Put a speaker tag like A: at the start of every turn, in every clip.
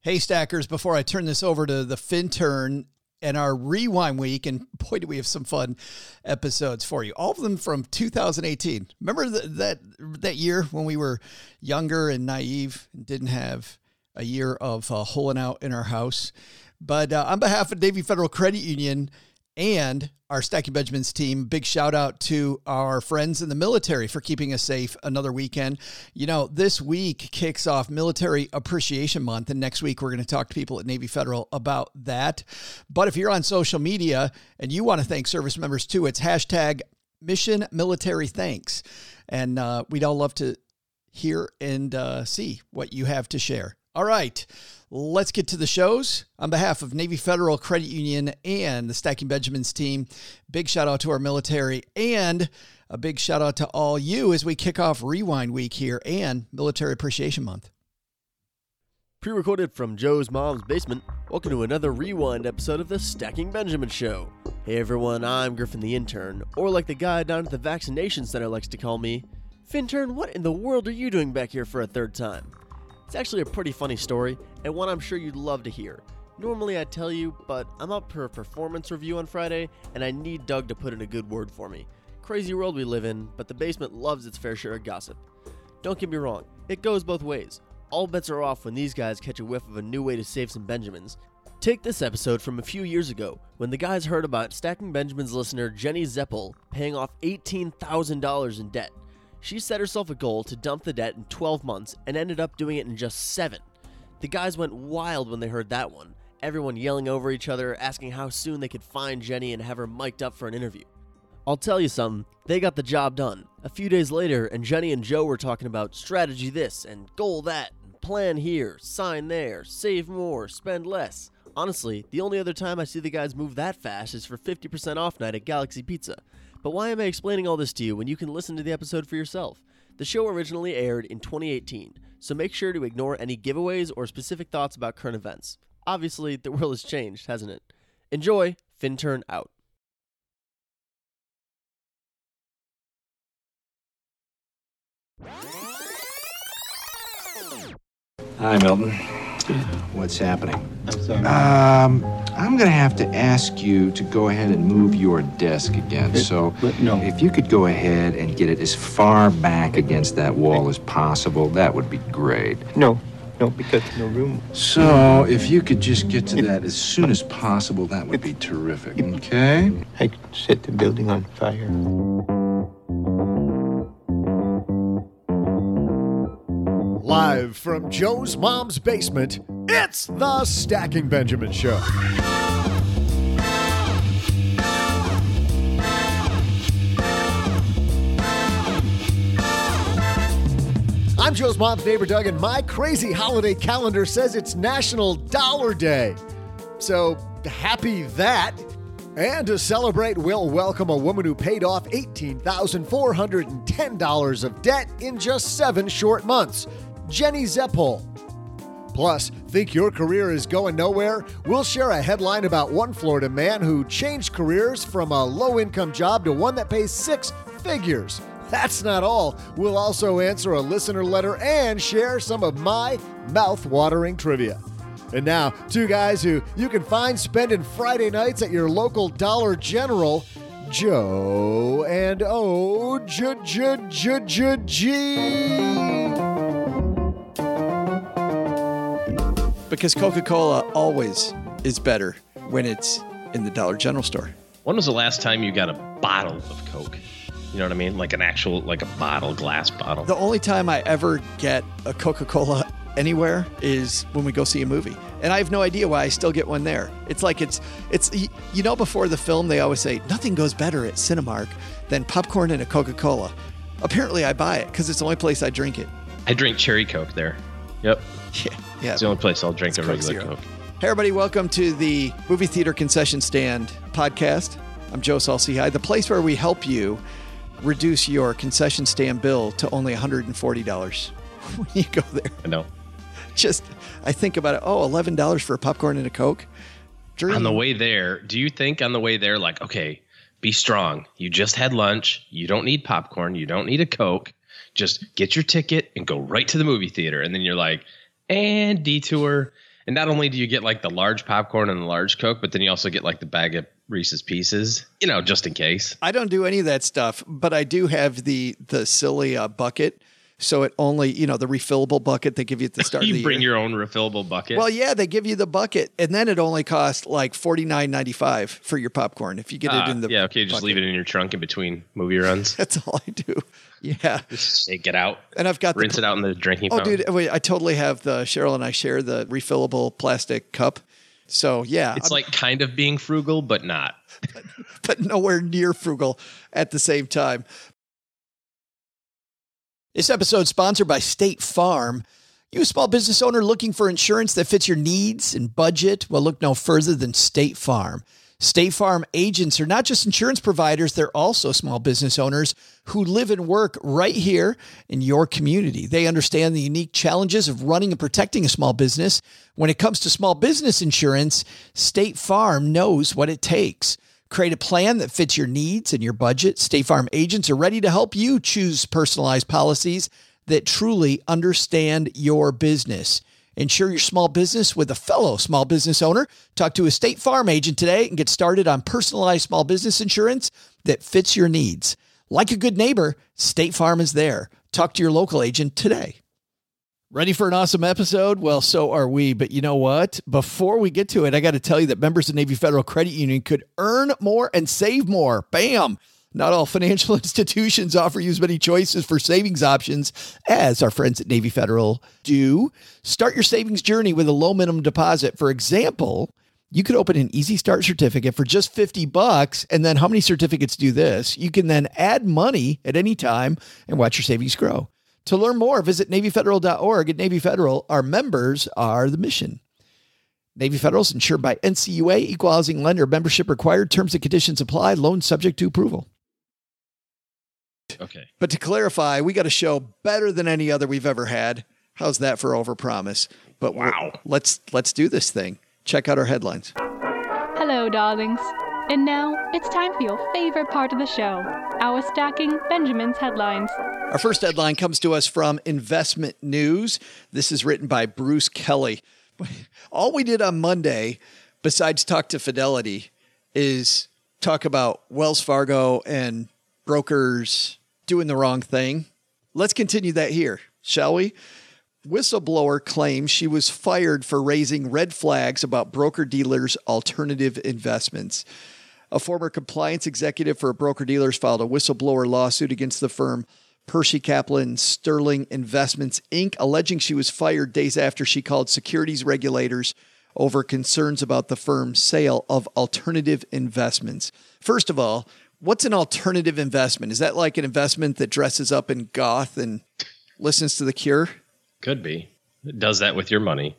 A: Hey, Stackers, before I turn this over to the FinTurn and our Rewind Week, and boy, do we have some fun episodes for you. All of them from 2018. Remember that year when we were younger and naive and didn't have a year of holing out in our house? But on behalf of Navy Federal Credit Union and our Stacking Benjamins team, big shout out to our friends in the military for keeping us safe another weekend. You know, this week kicks off Military Appreciation Month, and next week we're going to talk to people at Navy Federal about that. But if you're on social media and you want to thank service members too, it's hashtag Mission Military Thanks. And we'd all love to hear and see what you have to share. All right, let's get to the shows. On behalf of Navy Federal Credit Union and the Stacking Benjamins team, big shout out to our military and a big shout out to all you as we kick off Rewind Week here and Military Appreciation Month.
B: Pre-recorded from Joe's mom's basement, welcome to another Rewind episode of the Stacking Benjamin Show. Hey everyone, I'm Griffin the intern, or like the guy down at the vaccination center likes to call me, Fintern, what in the world are you doing back here for a third time? It's actually a pretty funny story, and one I'm sure you'd love to hear. Normally I'd tell you, but I'm up for a performance review on Friday, and I need Doug to put in a good word for me. Crazy world we live in, but the basement loves its fair share of gossip. Don't get me wrong, it goes both ways. All bets are off when these guys catch a whiff of a new way to save some Benjamins. Take this episode from a few years ago, when the guys heard about Stacking Benjamins listener Jenny Zeppel paying off $18,000 in debt. She set herself a goal to dump the debt in 12 months and ended up doing it in just 7. The guys went wild when they heard that one, everyone yelling over each other, asking how soon they could find Jenny and have her mic'd up for an interview. I'll tell you something, they got the job done. A few days later, and Jenny and Joe were talking about strategy this and goal that, and plan here, sign there, save more, spend less. Honestly, the only other time I see the guys move that fast is for 50% off night at Galaxy Pizza. But why am I explaining all this to you when you can listen to the episode for yourself? The show originally aired in 2018, so make sure to ignore any giveaways or specific thoughts about current events. Obviously, the world has changed, hasn't it? Enjoy, FinTurn out.
C: Hi, Milton. What's happening?
D: I'm sorry.
C: I'm going to have to ask you to go ahead and move your desk again.
D: No.
C: If you could go ahead and get it as far back against that wall as possible, that would be great.
D: No, because no room.
C: So, if you could just get to that as soon as possible, that would be terrific, okay?
D: I could set the building on fire.
E: Live from Joe's mom's basement, it's the Stacking Benjamin Show. I'm Joe's mom's neighbor, Doug, and my crazy holiday calendar says it's National Dollar Day. So, happy that. And to celebrate, we'll welcome a woman who paid off $18,410 of debt in just 7 short months. Jenny Zeppel. Plus, think your career is going nowhere? We'll share a headline about one Florida man who changed careers from a low-income job to one that pays 6 figures. That's not all. We'll also answer a listener letter and share some of my mouth-watering trivia. And now, 2 guys who you can find spending Friday nights at your local Dollar General, Joe and OG.
A: Because Coca-Cola always is better when it's in the Dollar General store.
F: When was the last time you got a bottle of Coke? You know what I mean? Like an actual, like a bottle, glass bottle.
A: The only time I ever get a Coca-Cola anywhere is when we go see a movie. And I have no idea why I still get one there. It's like it's you know, before the film, they always say, nothing goes better at Cinemark than popcorn and a Coca-Cola. Apparently, I buy it because it's the only place I drink it.
F: I drink cherry Coke there. Yep.
A: Yeah.
F: It's the only place I'll drink a regular
A: Coke.
F: Coke.
A: Hey, everybody. Welcome to the Movie Theater Concession Stand podcast. I'm Joe Saul-Sehy, the place where we help you reduce your concession stand bill to only $140 when you go there.
F: I know.
A: I think about it. Oh, $11 for a popcorn and a Coke. Dream.
F: On the way there, do you think on the way there, like, okay, be strong. You just had lunch. You don't need popcorn. You don't need a Coke. Just get your ticket and go right to the movie theater. And then you're like, and detour. And not only do you get like the large popcorn and the large Coke, but then you also get like the bag of Reese's Pieces, just in case.
A: I don't do any of that stuff, but I do have the silly bucket. So it only, the refillable bucket they give you at the start of the year.
F: You bring your own refillable bucket?
A: Well, yeah, they give you the bucket, and then it only costs like $49.95 for your popcorn if you get it in the
F: Yeah, okay, just
A: bucket.
F: leave it in your trunk in between movie runs.
A: That's all I do. Yeah.
F: Just shake it out.
A: And I've got
F: rinse it out in the drinking fountain.
A: Dude, wait, I totally have Cheryl and I share the refillable plastic cup. So, yeah.
F: It's like kind of being frugal, but not.
A: But nowhere near frugal at the same time. This episode is sponsored by State Farm. You a small business owner looking for insurance that fits your needs and budget? Well, look no further than State Farm. State Farm agents are not just insurance providers, they're also small business owners who live and work right here in your community. They understand the unique challenges of running and protecting a small business. When it comes to small business insurance, State Farm knows what it takes. Create a plan that fits your needs and your budget. State Farm agents are ready to help you choose personalized policies that truly understand your business. Insure your small business with a fellow small business owner. Talk to a State Farm agent today and get started on personalized small business insurance that fits your needs. Like a good neighbor, State Farm is there. Talk to your local agent today. Ready for an awesome episode? Well, so are we. But you know what? Before we get to it, I got to tell you that members of Navy Federal Credit Union could earn more and save more. Bam! Not all financial institutions offer you as many choices for savings options as our friends at Navy Federal do. Start your savings journey with a low minimum deposit. For example, you could open an Easy Start certificate for just $50. And then how many certificates do this? You can then add money at any time and watch your savings grow. To learn more, visit NavyFederal.org. At Navy Federal, our members are the mission. Navy Federal is insured by NCUA, Equal Housing Lender. Membership required. Terms and conditions apply. Loan subject to approval.
F: Okay.
A: But to clarify, we got a show better than any other we've ever had. How's that for overpromise? But
F: wow.
A: Let's do this thing. Check out our headlines.
G: Hello, darlings. And now it's time for your favorite part of the show, our Stacking Benjamin's headlines.
A: Our first headline comes to us from Investment News. This is written by Bruce Kelly. All we did on Monday, besides talk to Fidelity, is talk about Wells Fargo and brokers doing the wrong thing. Let's continue that here, shall we? Whistleblower claims she was fired for raising red flags about broker-dealers' alternative investments. A former compliance executive for a broker-dealers filed a whistleblower lawsuit against the firm Percy Kaplan Sterling Investments, Inc., alleging she was fired days after she called securities regulators over concerns about the firm's sale of alternative investments. First of all, what's an alternative investment? Is that like an investment that dresses up in goth and listens to The Cure?
F: Could be. It does that with your money.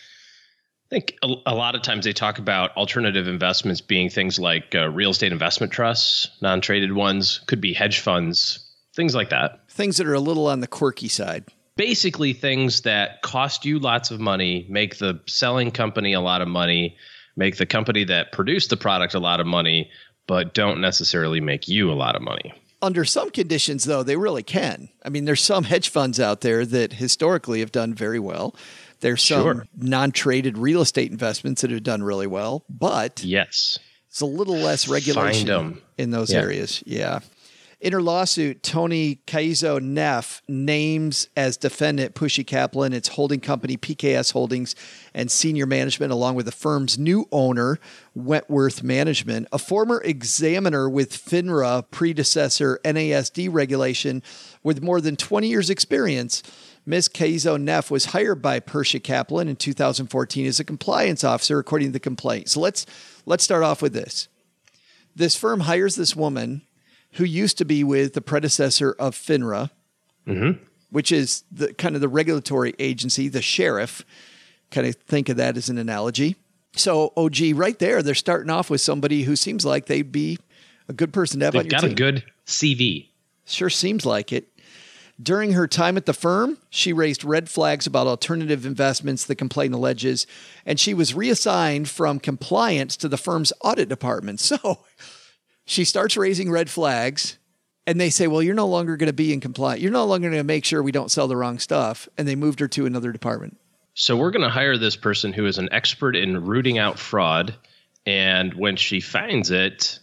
F: I think a lot of times they talk about alternative investments being things like real estate investment trusts, non-traded ones, could be hedge funds, things like that.
A: Things that are a little on the quirky side.
F: Basically things that cost you lots of money, make the selling company a lot of money, make the company that produced the product a lot of money, but don't necessarily make you a lot of money.
A: Under some conditions, though, they really can. I mean, there's some hedge funds out there that historically have done very well. There's some non-traded real estate investments that have done really well, but
F: yes,
A: it's a little less regulation in those areas. Yeah. In her lawsuit, Tony Caizo Neff names as defendant Percy Kaplan, its holding company PKS Holdings, and senior management, along with the firm's new owner, Wentworth Management. A former examiner with FINRA predecessor NASD regulation with more than 20 years experience, Ms. Caizo Neff was hired by Percy Kaplan in 2014 as a compliance officer, according to the complaint. So let's start off with this. This firm hires this woman who used to be with the predecessor of FINRA, which is the kind of the regulatory agency, the sheriff. Kind of think of that as an analogy. So, OG, right there, they're starting off with somebody who seems like they'd be a good person to have on your team.
F: They've got a good CV.
A: Sure seems like it. During her time at the firm, she raised red flags about alternative investments, the complaint alleges, and she was reassigned from compliance to the firm's audit department. So she starts raising red flags, and they say, well, you're no longer going to be in compliance. You're no longer going to make sure we don't sell the wrong stuff. And they moved her to another department.
F: So we're going to hire this person who is an expert in rooting out fraud. And when she finds it,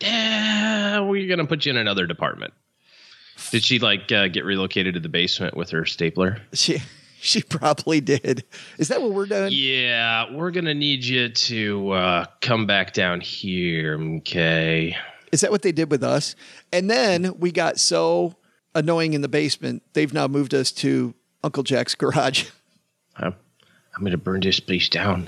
F: we're going to put you in another department. Did she get relocated to the basement with her stapler?
A: She probably did. Is that what we're doing?
F: Yeah, we're going to need you to come back down here, okay?
A: Is that what they did with us? And then we got so annoying in the basement, they've now moved us to Uncle Jack's garage.
F: I'm going to burn this place down.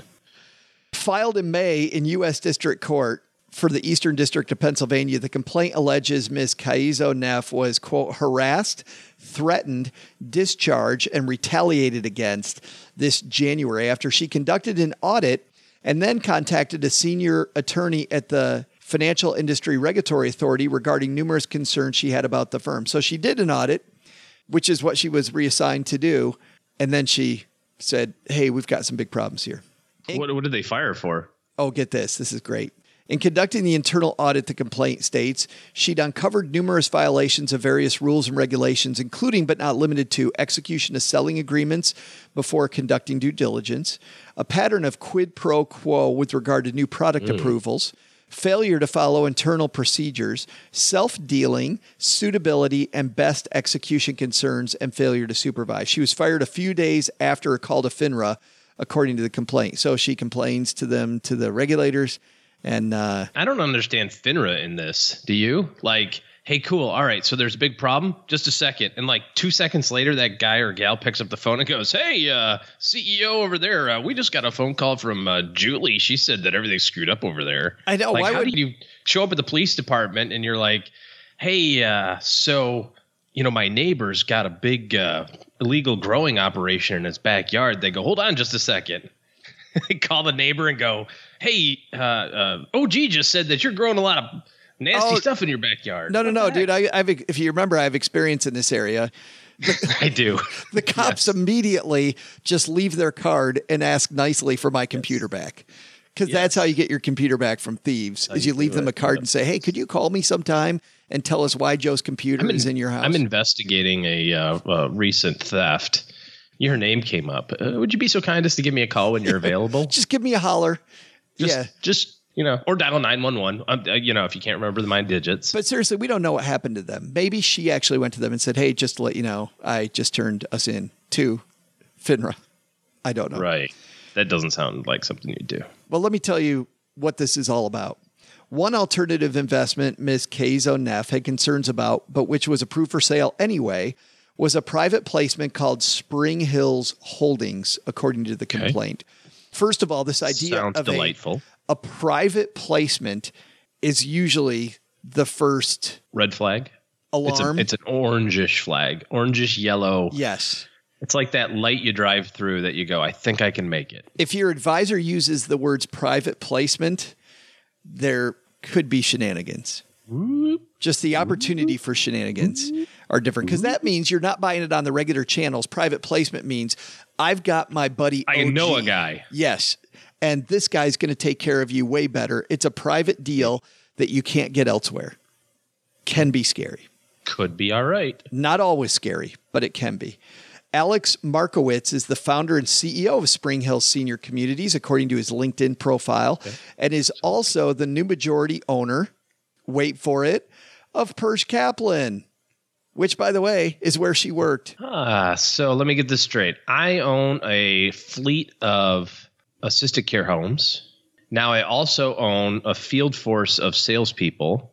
A: Filed in May in U.S. District Court for the Eastern District of Pennsylvania, the complaint alleges Ms. Kaizo Neff was, quote, harassed, threatened, discharged, and retaliated against this January after she conducted an audit and then contacted a senior attorney at the Financial Industry Regulatory Authority regarding numerous concerns she had about the firm. So she did an audit, which is what she was reassigned to do, and then she said, hey, we've got some big problems here.
F: What did they fire her for?
A: Oh, get this. This is great. In conducting the internal audit, the complaint states she'd uncovered numerous violations of various rules and regulations, including but not limited to execution of selling agreements before conducting due diligence, a pattern of quid pro quo with regard to new product approvals, failure to follow internal procedures, self-dealing, suitability, and best execution concerns, and failure to supervise. She was fired a few days after a call to FINRA, according to the complaint. So she complains to them, to the regulators. And
F: I don't understand FINRA in this. Do you? Like, hey, cool. All right. So there's a big problem. Just a second. And 2 seconds later, that guy or gal picks up the phone and goes, hey, CEO over there. We just got a phone call from Julie. She said that everything's screwed up over there.
A: I know.
F: Why would you show up at the police department and you're like, hey, so, my neighbor's got a big illegal growing operation in his backyard. They go, hold on just a second. They call the neighbor and go, hey, OG just said that you're growing a lot of nasty stuff in your backyard.
A: No, dude. If you remember, I have experience in this area.
F: I do.
A: The cops immediately just leave their card and ask nicely for my computer back. Because that's how you get your computer back from thieves, is you leave them a card and say, hey, could you call me sometime and tell us why Joe's computer is in your house?
F: I'm investigating a recent theft. Your name came up. Would you be so kind as to give me a call when you're available?
A: Just give me a holler.
F: Just or dial 911. If you can't remember my digits.
A: But seriously, we don't know what happened to them. Maybe she actually went to them and said, hey, just to let you know, I just turned us in to FINRA. I don't know.
F: Right. That doesn't sound like something you'd do.
A: Well, let me tell you what this is all about. One alternative investment Ms. Kaizo Neff had concerns about, but which was approved for sale anyway, was a private placement called Spring Hills Holdings, according to the complaint. First of all, this idea
F: sounds
A: of
F: delightful.
A: A private placement is usually the first
F: red flag
A: alarm.
F: It's an orangish flag, orangish yellow.
A: Yes.
F: It's like that light you drive through that you go, I think I can make it.
A: If your advisor uses the words private placement, there could be shenanigans. Just the opportunity for shenanigans are different, because that means you're not buying it on the regular channels. Private placement means I've got my buddy OG.
F: I know a guy.
A: Yes. And this guy's going to take care of you way better. It's a private deal that you can't get elsewhere. Can be scary.
F: Could be all right.
A: Not always scary, but it can be. Alex Markowitz is the founder and CEO of Spring Hill Senior Communities, according to his LinkedIn profile, and is also the new majority owner, wait for it, of Persh Kaplan, which, by the way, is where she worked.
F: So let me get this straight. I own a fleet of assisted care homes. Now I also own a field force of salespeople.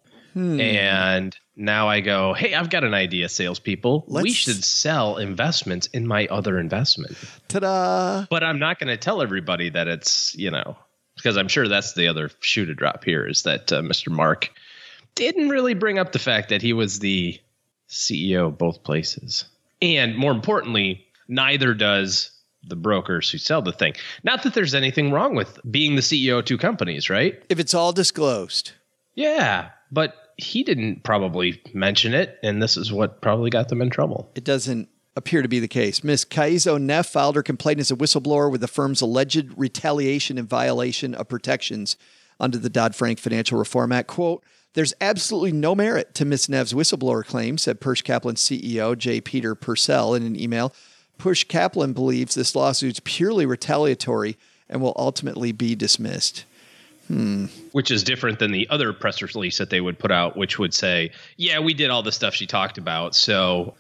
F: And now I go, hey, I've got an idea, salespeople. We should sell investments in my other investment.
A: Ta-da!
F: But I'm not going to tell everybody that it's, because I'm sure that's the other shoe to drop here, is that Mr. Mark didn't really bring up the fact that he was the CEO of both places. And more importantly, neither does the brokers who sell the thing. Not that there's anything wrong with being the CEO of two companies, right?
A: If it's all disclosed.
F: Yeah, but he didn't probably mention it, and this is what probably got them in trouble.
A: It doesn't appear to be the case. Ms. Kaizo Neff filed her complaint as a whistleblower with the firm's alleged retaliation and violation of protections under the Dodd-Frank Financial Reform Act. Quote, there's absolutely no merit to Ms. Neff's whistleblower claim, said Persh Kaplan's CEO, J. Peter Purcell, in an email. Push Kaplan believes this lawsuit's purely retaliatory and will ultimately be dismissed.
F: Which is different than the other press release that they would put out, which would say, yeah, we did all the stuff she talked about. So,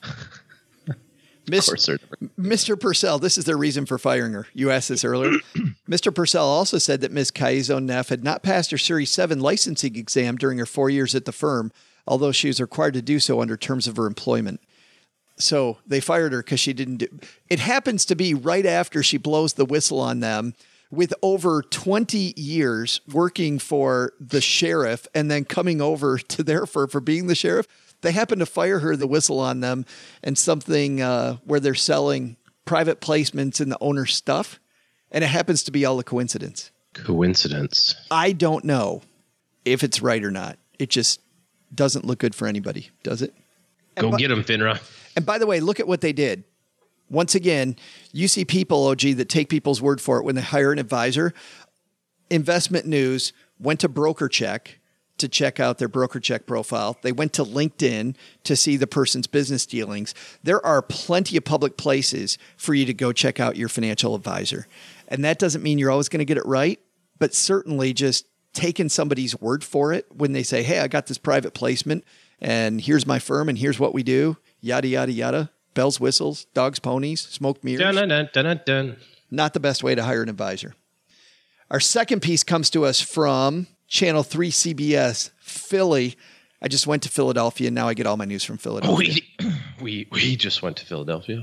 A: Mr. Purcell, this is their reason for firing her. You asked this earlier. Mr. Purcell also said that Ms. Caizo Neff had not passed her Series 7 licensing exam during her 4 years at the firm, although she was required to do so under terms of her employment. So they fired her because she didn't do. It happens to be right after she blows the whistle on them with over 20 years working for the sheriff and then coming over to their firm for being the sheriff. They happen to fire her the whistle on them and something where they're selling private placements in the owner's stuff. And it happens to be all a coincidence.
F: Coincidence.
A: I don't know if it's right or not. It just doesn't look good for anybody, does it?
F: Go get them, FINRA.
A: And by the way, look at what they did. Once again, you see people, OG, that take people's word for it when they hire an advisor. Investment News went to BrokerCheck to check out their BrokerCheck profile. They went to LinkedIn to see the person's business dealings. There are plenty of public places for you to go check out your financial advisor. And that doesn't mean you're always going to get it right, but certainly just taking somebody's word for it when they say, hey, I got this private placement and here's my firm and here's what we do, yada, yada, yada. Bells, whistles, dogs, ponies, smoke mirrors.
F: Dun, dun, dun, dun, dun.
A: Not the best way to hire an advisor. Our second piece comes to us from Channel 3 CBS, Philly. I just went to Philadelphia, and now I get all my news from Philadelphia.
F: We just went to Philadelphia.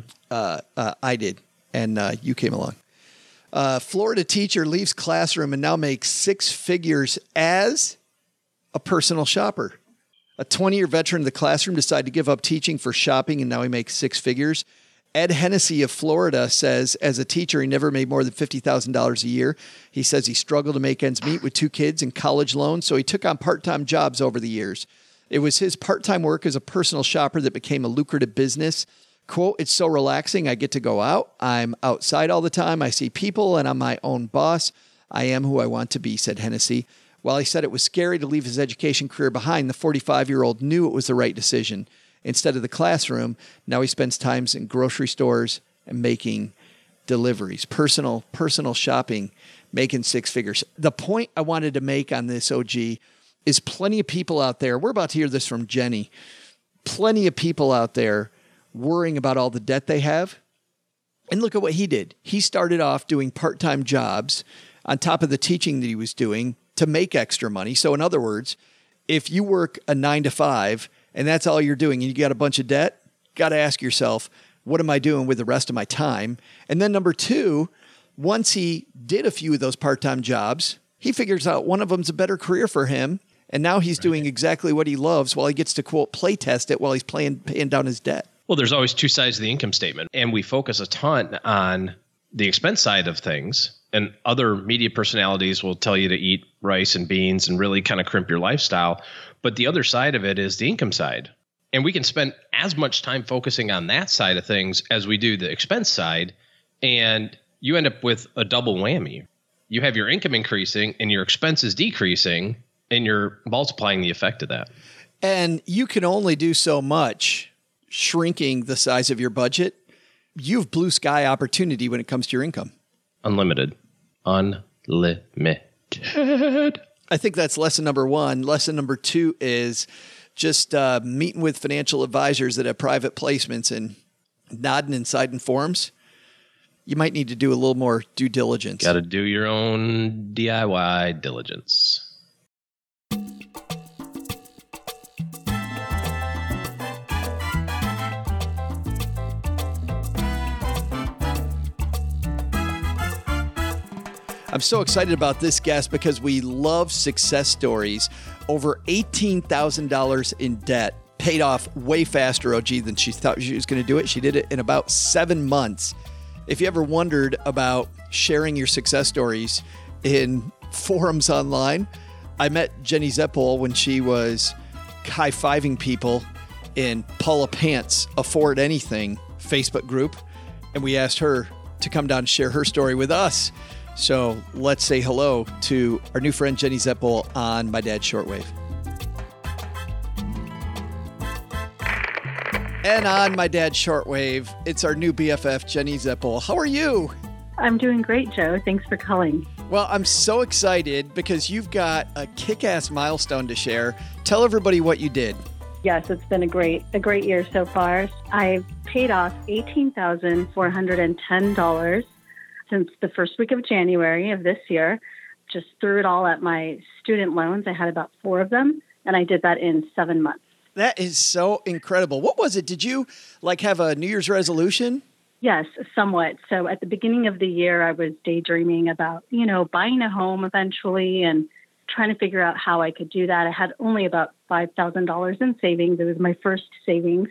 A: I did, and you came along. Florida teacher leaves classroom and now makes six figures as a personal shopper. A 20-year veteran of the classroom decided to give up teaching for shopping, and now he makes six figures. Ed Hennessy of Florida says as a teacher, he never made more than $50,000 a year. He says he struggled to make ends meet with two kids and college loans, so he took on part-time jobs over the years. It was his part-time work as a personal shopper that became a lucrative business. Quote, it's so relaxing. I get to go out. I'm outside all the time. I see people, and I'm my own boss. I am who I want to be, said Hennessy. While he said it was scary to leave his education career behind, the 45-year-old knew it was the right decision. Instead of the classroom, now he spends time in grocery stores and making deliveries. Personal shopping, making six figures. The point I wanted to make on this, OG, is plenty of people out there. We're about to hear this from Jenny. Plenty of people out there worrying about all the debt they have. And look at what he did. He started off doing part-time jobs on top of the teaching that he was doing to make extra money. So in other words, if you work a 9 to 5 and that's all you're doing and you got a bunch of debt, got to ask yourself, what am I doing with the rest of my time? And then number two, once he did a few of those part-time jobs, he figures out one of them's a better career for him. And now he's doing exactly what he loves while he gets to, quote, play test it while he's paying down his debt.
F: Well, there's always two sides of the income statement, and we focus a ton on the expense side of things. And other media personalities will tell you to eat rice and beans and really kind of crimp your lifestyle. But the other side of it is the income side. And we can spend as much time focusing on that side of things as we do the expense side. And you end up with a double whammy. You have your income increasing and your expenses decreasing, and you're multiplying the effect of that.
A: And you can only do so much shrinking the size of your budget. You have blue sky opportunity when it comes to your income. Unlimited.
F: I
A: think that's lesson number one. Lesson number two is just meeting with financial advisors that have private placements and nodding and signing forms. You might need to do a little more due diligence.
F: Got to do your own DIY diligence.
A: I'm so excited about this guest because we love success stories. Over $18,000 in debt, paid off way faster, OG, than she thought she was going to do it. She did it in about 7 months. If you ever wondered about sharing your success stories in forums online, I met Jenny Zeppel when she was high-fiving people in Paula Pants Afford Anything Facebook group, and we asked her to come down and share her story with us. So let's say hello to our new friend Jenny Zeppel on My Dad's Shortwave. And on my dad's shortwave, it's our new BFF, Jenny Zeppel. How are you?
H: I'm doing great, Joe. Thanks for calling.
A: Well, I'm so excited because you've got a kick-ass milestone to share. Tell everybody what you did.
H: Yes, it's been a great year so far. I've paid off $18,410 since the first week of January of this year. Just threw it all at my student loans. I had about 4 of them, and I did that in 7 months.
A: That is so incredible. What was it? Did you have a New Year's resolution?
H: Yes, somewhat. So at the beginning of the year, I was daydreaming about, buying a home eventually and trying to figure out how I could do that. I had only about $5,000 in savings. It was my first savings.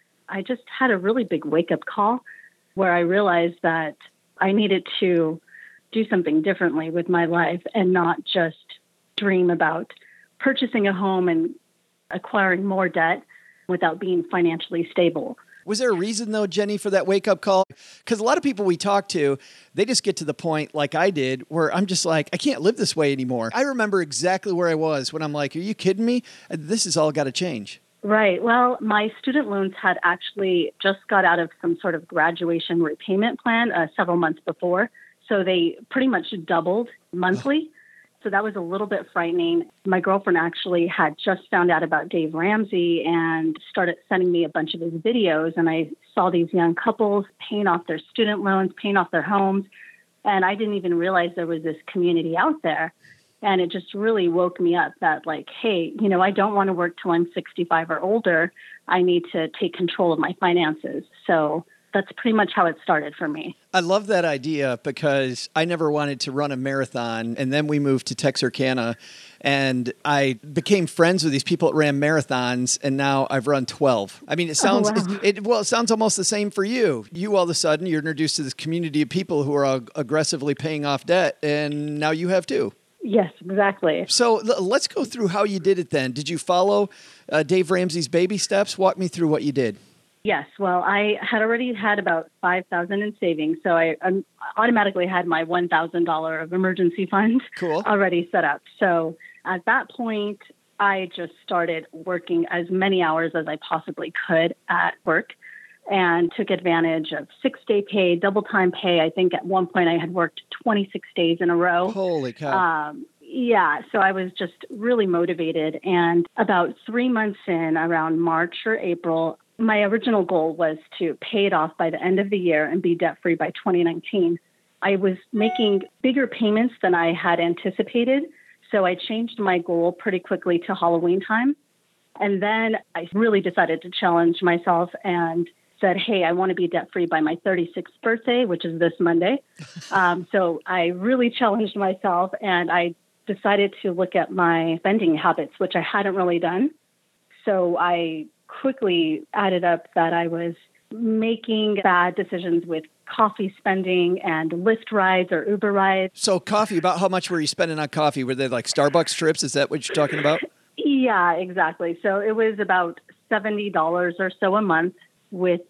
H: I just had a really big wake-up call where I realized that I needed to do something differently with my life and not just dream about purchasing a home and acquiring more debt without being financially stable.
A: Was there a reason, though, Jenny, for that wake-up call? Because a lot of people we talk to, they just get to the point, like I did, where I'm just like, I can't live this way anymore. I remember exactly where I was when I'm like, are you kidding me? This has all got to change.
H: Right. Well, my student loans had actually just got out of some sort of graduation repayment plan several months before. So they pretty much doubled monthly. So that was a little bit frightening. My girlfriend actually had just found out about Dave Ramsey and started sending me a bunch of his videos. And I saw these young couples paying off their student loans, paying off their homes. And I didn't even realize there was this community out there. And it just really woke me up that hey, I don't want to work till I'm 65 or older. I need to take control of my finances. So that's pretty much how it started for me.
A: I love that idea because I never wanted to run a marathon. And then we moved to Texarkana and I became friends with these people that ran marathons. And now I've run 12. I mean, it sounds, it sounds almost the same for you. You all of a sudden, you're introduced to this community of people who are aggressively paying off debt. And now you have too.
H: Yes, exactly.
A: So let's go through how you did it then. Did you follow Dave Ramsey's baby steps? Walk me through what you did.
H: Yes. Well, I had already had about $5,000 in savings, so I automatically had my $1,000 of emergency fund already set up. So at that point, I just started working as many hours as I possibly could at work and took advantage of 6-day pay, double time pay. I think at one point I had worked 26 days in a row.
A: Holy cow.
H: Yeah, so I was just really motivated. And about 3 months in, around March or April, my original goal was to pay it off by the end of the year and be debt-free by 2019. I was making bigger payments than I had anticipated, so I changed my goal pretty quickly to Halloween time. And then I really decided to challenge myself and said, hey, I want to be debt-free by my 36th birthday, which is this Monday. So I really challenged myself, and I decided to look at my spending habits, which I hadn't really done. So I quickly added up that I was making bad decisions with coffee spending and Lyft rides or Uber rides.
A: So coffee, about how much were you spending on coffee? Were they like Starbucks trips? Is that what you're talking about?
H: Yeah, exactly. So it was about $70 or so a month with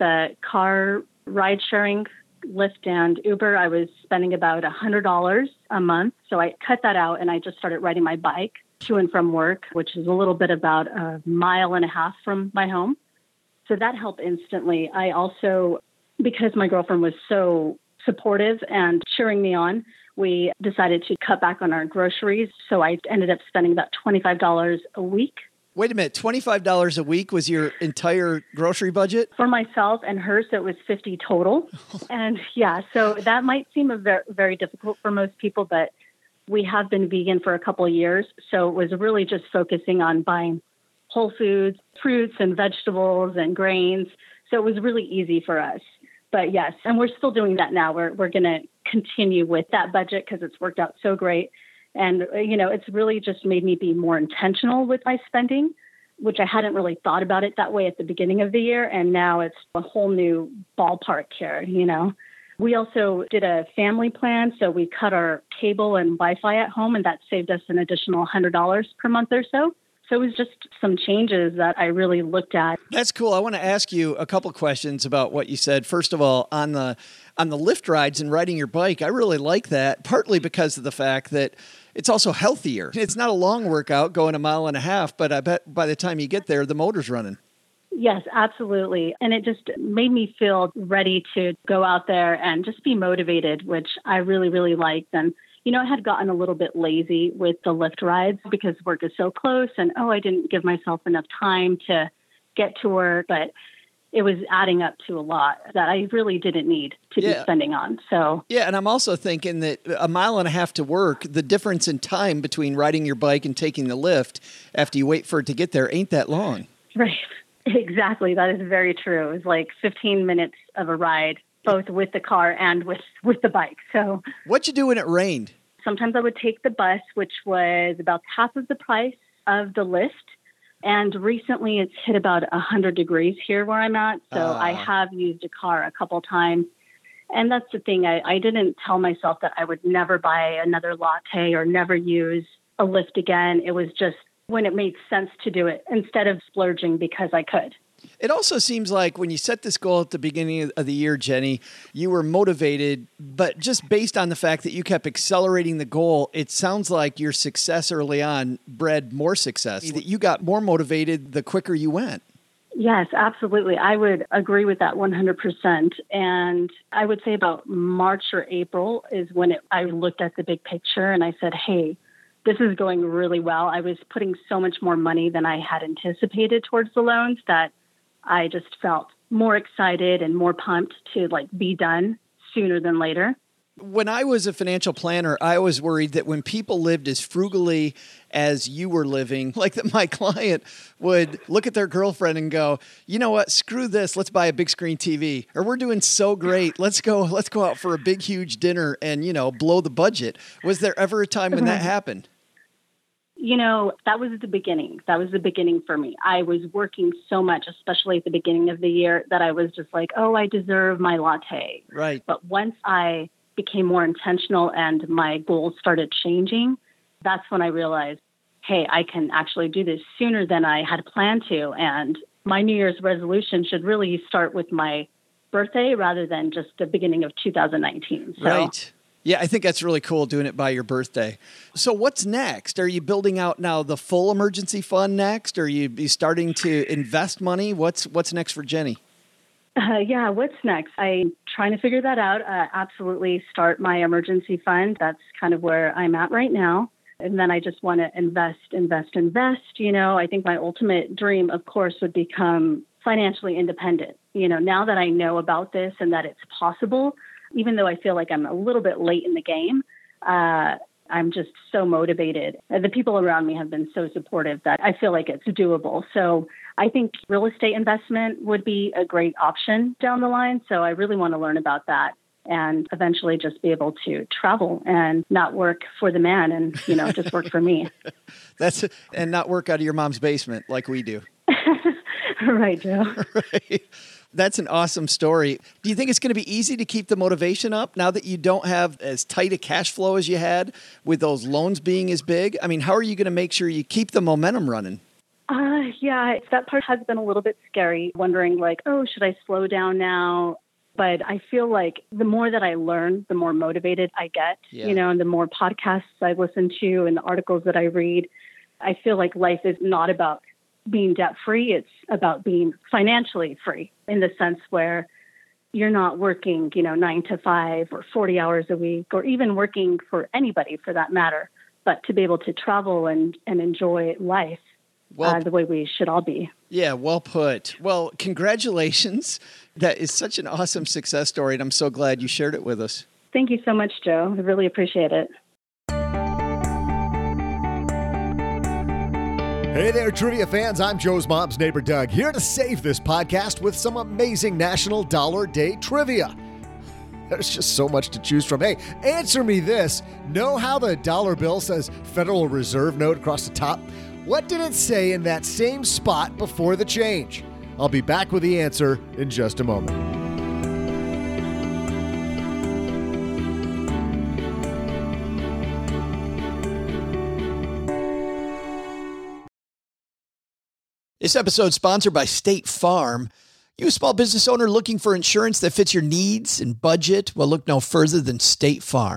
H: car ride sharing, Lyft and Uber. I was spending about $100 a month. So I cut that out and I just started riding my bike to and from work, which is a little bit about 1.5 miles from my home. So that helped instantly. I also, because my girlfriend was so supportive and cheering me on, we decided to cut back on our groceries. So I ended up spending about $25 a week.
A: Wait a minute, $25 a week was your entire grocery budget?
H: For myself and her, so it was $50 total. And yeah, so that might seem very, very difficult for most people, but we have been vegan for a couple of years, so it was really just focusing on buying whole foods, fruits and vegetables and grains. So it was really easy for us. But yes, and we're still doing that now. We're going to continue with that budget because it's worked out so great. And, it's really just made me be more intentional with my spending, which I hadn't really thought about it that way at the beginning of the year. And now it's a whole new ballpark here, We also did a family plan, so we cut our cable and Wi-Fi at home, and that saved us an additional $100 per month or so. So it was just some changes that I really looked at.
A: That's cool. I want to ask you a couple questions about what you said. First of all, on the Lyft rides and riding your bike, I really like that, partly because of the fact that it's also healthier. It's not a long workout going 1.5 miles, but I bet by the time you get there, the motor's running.
H: Yes, absolutely. And it just made me feel ready to go out there and just be motivated, which I really, really liked. And, I had gotten a little bit lazy with the Lyft rides because work is so close and, I didn't give myself enough time to get to work. But it was adding up to a lot that I really didn't need to be spending on. So
A: yeah, and I'm also thinking that 1.5 miles to work, the difference in time between riding your bike and taking the Lyft after you wait for it to get there ain't that long.
H: Right. Exactly. That is very true. It was like 15 minutes of a ride, both with the car and with the bike. So
A: what'd you do when it rained?
H: Sometimes I would take the bus, which was about half of the price of the Lyft. And recently it's hit about 100 degrees here where I'm at. So I have used a car a couple times. And that's the thing. I didn't tell myself that I would never buy another latte or never use a Lyft again. It was just when it made sense to do it instead of splurging because I could.
A: It also seems like when you set this goal at the beginning of the year, Jenny, you were motivated, but just based on the fact that you kept accelerating the goal, it sounds like your success early on bred more success, that you got more motivated the quicker you went.
H: Yes, absolutely. I would agree with that 100%. And I would say about March or April is when I looked at the big picture and I said, hey, this is going really well. I was putting so much more money than I had anticipated towards the loans that I just felt more excited and more pumped to be done sooner than later.
A: When I was a financial planner, I was worried that when people lived as frugally as you were living, like that my client would look at their girlfriend and go, you know what, screw this, let's buy a big screen TV. Or we're doing so great, let's go out for a big, huge dinner and, blow the budget. Was there ever a time when that happened?
H: That was the beginning. That was the beginning for me. I was working so much, especially at the beginning of the year, that I was just like, oh, I deserve my latte.
A: Right.
H: But once I became more intentional and my goals started changing, that's when I realized, hey, I can actually do this sooner than I had planned to. And my New Year's resolution should really start with my birthday rather than just the beginning of 2019. So,
A: right. Yeah, I think that's really cool doing it by your birthday. So what's next? Are you building out now the full emergency fund next? Are you starting to invest money? What's next for Jenny?
H: Yeah, what's next? I'm trying to figure that out. Absolutely start my emergency fund. That's kind of where I'm at right now. And then I just want to invest. I think my ultimate dream, of course, would become financially independent. Now that I know about this and that it's possible, even though I feel like I'm a little bit late in the game, I'm just so motivated. The people around me have been so supportive that I feel like it's doable. So I think real estate investment would be a great option down the line. So I really want to learn about that and eventually just be able to travel and not work for the man and, just work for me.
A: And not work out of your mom's basement like we do.
H: Right, Joe.
A: Right. That's an awesome story. Do you think it's going to be easy to keep the motivation up now that you don't have as tight a cash flow as you had with those loans being as big? I mean, how are you going to make sure you keep the momentum running?
H: Yeah, that part has been a little bit scary, wondering should I slow down now? But I feel like the more that I learn, the more motivated I get, and the more podcasts I listen to and the articles that I read. I feel like life is not about being debt-free. It's about being financially free in the sense where you're not working, 9 to 5 or 40 hours a week, or even working for anybody for that matter, but to be able to travel and enjoy life the way we should all be.
A: Yeah, well put. Well, congratulations. That is such an awesome success story, and I'm so glad you shared it with us.
H: Thank you so much, Joe. I really appreciate it.
E: Hey there, trivia fans. I'm Joe's mom's neighbor, Doug, here to save this podcast with some amazing National Dollar Day trivia. There's just so much to choose from. Hey, answer me this. Know how the dollar bill says Federal Reserve note across the top? What did it say in that same spot before the change? I'll be back with the answer in just a moment.
A: This episode is sponsored by State Farm. You a small business owner looking for insurance that fits your needs and budget? Well, look no further than State Farm.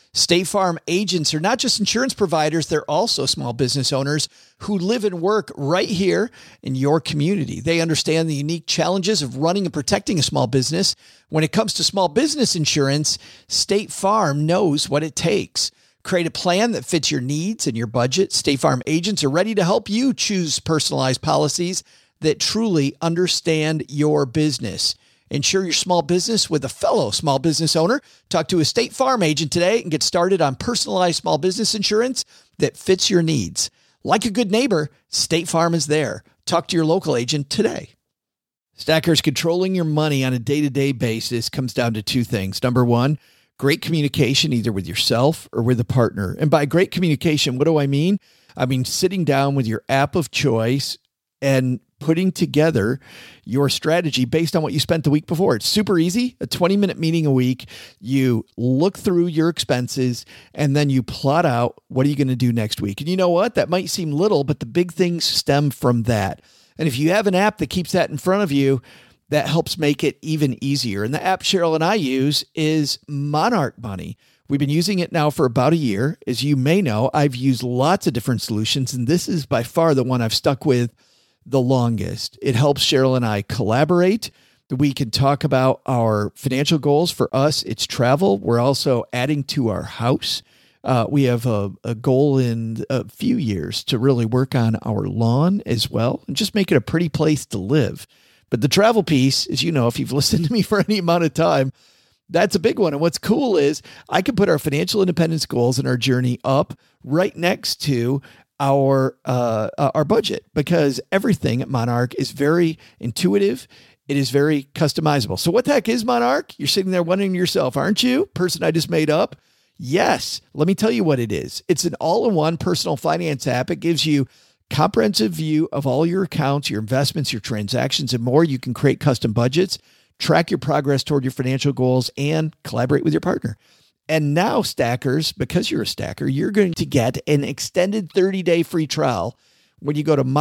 A: State Farm agents are not just insurance providers, they're also small business owners who live and work right here in your community. They understand the unique challenges of running and protecting a small business. When it comes to small business insurance, State Farm knows what it takes. Create a plan that fits your needs and your budget. State Farm agents are ready to help you choose personalized policies that truly understand your business. Insure your small business with a fellow small business owner. Talk to a State Farm agent today and get started on personalized small business insurance that fits your needs. Like a good neighbor, State Farm is there. Talk to your local agent today. Stackers, controlling your money on a day-to-day basis comes down to two things. Number one, great communication, either with yourself or with a partner. And by great communication, what do I mean? I mean sitting down with your app of choice and putting together your strategy based on what you spent the week before. It's super easy. A 20-minute meeting a week. You look through your expenses and then you plot out what are you going to do next week. And you know what? That might seem little, but the big things stem from that. And if you have an app that keeps that in front of you, that helps make it even easier. And the app Cheryl and I use is Monarch Money. We've been using it now for about a year. As you may know, I've used lots of different solutions, and this is by far the one I've stuck with the longest. It helps Cheryl and I collaborate. We can talk about our financial goals. For us, it's travel. We're also adding to our house. We have a goal in a few years to really work on our lawn as well and just make it a pretty place to live. But the travel piece, as you know, if you've listened to me for any amount of time, that's a big one. And what's cool is I can put our financial independence goals and our journey up right next to our budget, because everything at Monarch is very intuitive. It is very customizable. So what the heck is Monarch? You're sitting there wondering to yourself, aren't you? Person I just made up? Yes. Let me tell you what it is. It's an all-in-one personal finance app. It gives you comprehensive view of all your accounts, your investments, your transactions, and more. You can create custom budgets, track your progress toward your financial goals, and collaborate with your partner. And now, stackers, because you're a stacker, you're going to get an extended 30-day free trial when you go to